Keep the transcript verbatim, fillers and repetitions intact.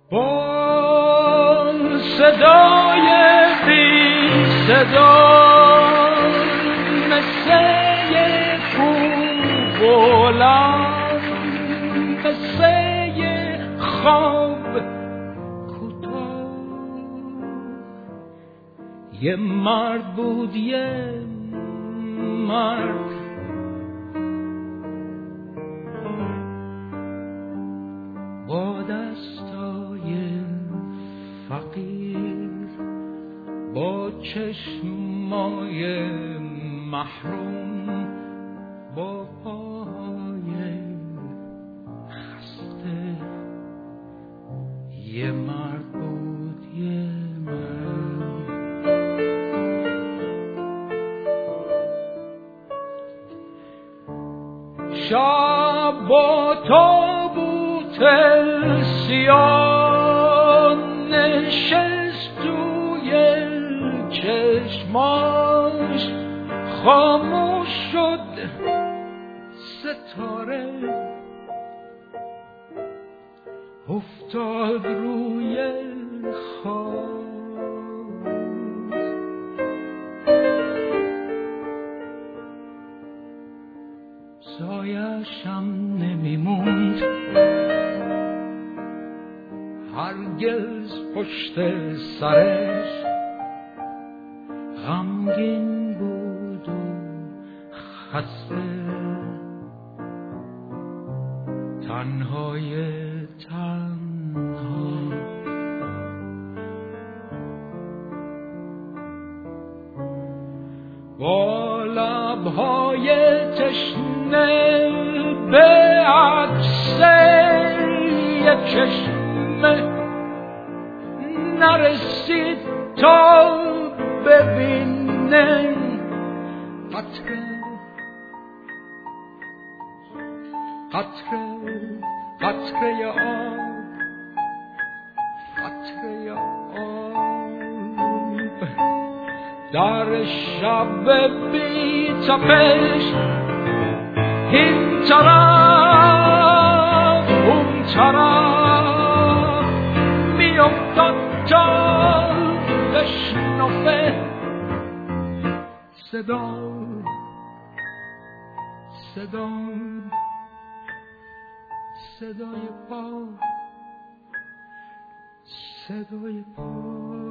با صدای بی صدا مثل یک کوه بلند، مثل یک خواب کوتاه، یه مرد بود، یه مرد با دستای فقیر، با چشمای محروم، با پاهای خسته، یه مرد بود، یه مرد. شب با تابوت سیاه نشست توی چشماش، خاموش شد ستاره، افتاد روی خاک، سایش هم نمیموند هرگز پشت سرش، غمگین بود و خسته، تنهای تنها. با لبهای تشنه به عکس یک چشمه نرسید تا ببینه قطره قطره قطره آب، قطره آب در شب بی تپش، این طرف اون طرف می افتاد تا بشنفه صدا صدا صدای پا، صدای پا.